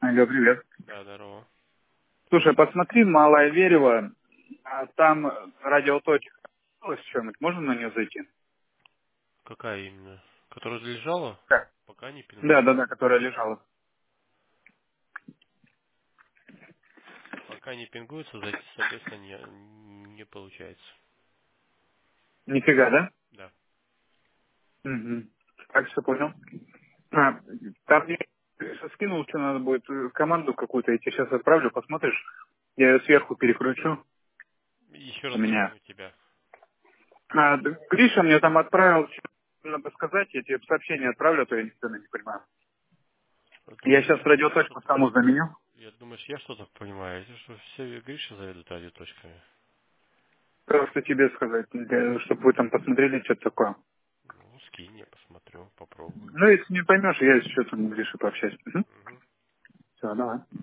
Ага, привет. Да, здорово. Слушай, посмотри, Малая Верево, там радиоточка. Что-нибудь, можно на нее зайти? Какая именно? Которая лежала? Да. Пока не Да, пингует. да, да, которая лежала. Пока не пингуется, зайти, соответственно, не получается. Нифига, да? Да. Угу. Так, все понял. А, там мне скинул, что надо будет, команду какую-то, я тебе сейчас отправлю, посмотришь. Я ее сверху перекручу. Еще У раз не меня. пойму тебя. Да, Гриша мне там отправил, что надо сказать, я тебе сообщение отправлю, а то я ничего не понимаю. Я Думаешь, сейчас я радиоточку что-то... саму заменю. Думаешь, я что-то понимаю? Это что, все Гриша заведут радиоточками? Просто тебе сказать, чтобы вы там посмотрели, что такое. Ну, скинь, я посмотрю, попробую. Ну, если не поймешь, я еще там ближе пообщаюсь. Мгм. Все, давай.